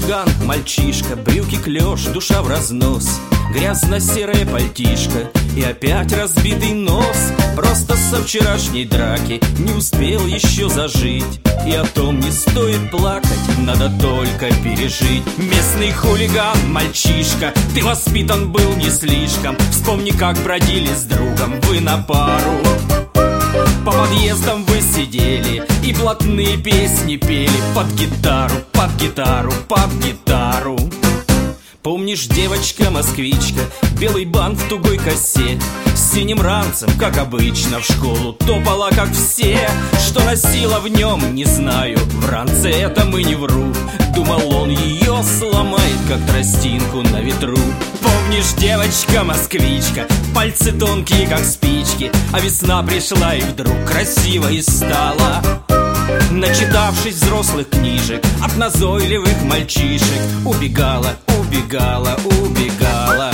хулиган, мальчишка, брюки клеш, душа в разнос, грязно-серая пальтишко и опять разбитый нос. Просто со вчерашней драки не успел еще зажить, и о том не стоит плакать, надо только пережить. Местный хулиган, мальчишка, ты воспитан был не слишком. Вспомни, как бродили с другом вы на пару. По подъездам вы сидели и блатные песни пели под гитару, под гитару, под гитару. Помнишь, девочка-москвичка, белый бант в тугой косе, с синим ранцем, как обычно, в школу топала, как все. Что носила в нем, не знаю, в ранце этом и не вру. Думал, он ее сломает, как тростинку на ветру. Помнишь, девочка-москвичка, пальцы тонкие, как спички, а весна пришла и вдруг красивой стала. Начитавшись взрослых книжек от назойливых мальчишек, убегала, убегала, убегала.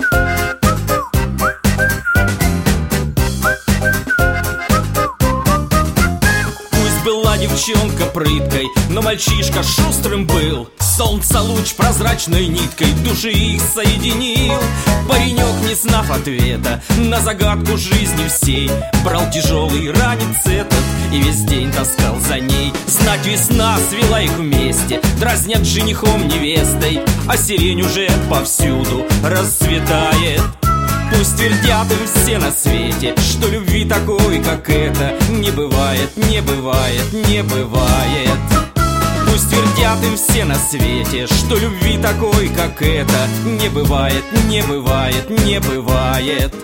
Пусть была девчонка прыткой, но мальчишка шустрым был. Солнца луч прозрачной ниткой души их соединил. Паренек, не знав ответа на загадку жизни всей, брал тяжелый ранец этот и весь день таскал за ней. Знать, весна свела их вместе, дразнят женихом невестой, а сирень уже повсюду расцветает. Пусть твердят им все на свете, что любви такой, как эта, не бывает, не бывает, не бывает. Пусть твердят им все на свете, что любви такой, как эта, не бывает, не бывает, не бывает.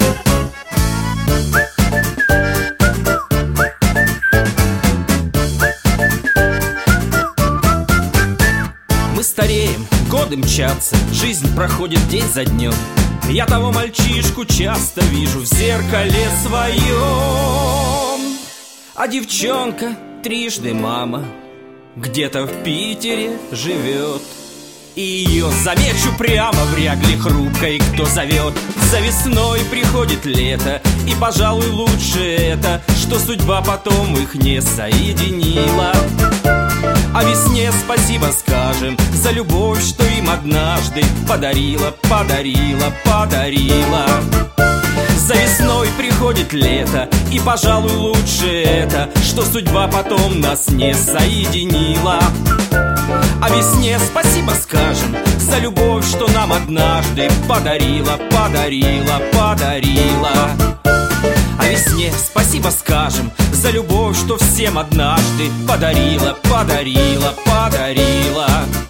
Мы стареем, годы мчатся, жизнь проходит день за днем. Я того мальчишку часто вижу в зеркале своем. А девчонка трижды мама где-то в Питере живет. И ее замечу прямо в рягле хрупкой, кто зовет. За весной приходит лето, и, пожалуй, лучше это, что судьба потом их не соединила. А весне спасибо скажем за любовь, что им однажды подарила, подарила, подарила. За весной приходит лето, и, пожалуй, лучше это, что судьба потом нас не соединила. А весне спасибо скажем за любовь, что нам однажды подарила, подарила, подарила. А весне спасибо скажем за любовь, что всем однажды подарила, подарила, подарила.